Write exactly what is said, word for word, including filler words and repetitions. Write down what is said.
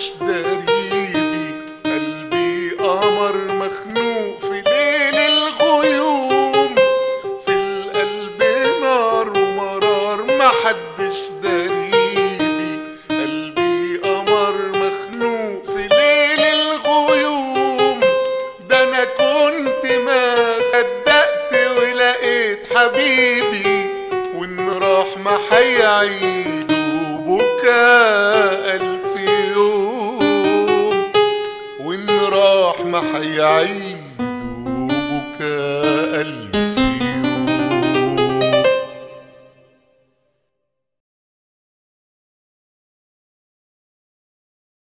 محدش دريبي. قلبي قمر مخنوق في ليل الغيوم، في القلب نار ومرار محدش دريبي. قلبي قمر مخنوق في ليل الغيوم، ده انا كنت ما صدقت ولقيت حبيبي، وان راح ما هيعيدوا بكاء الف يوم، وان راح ما هيعيد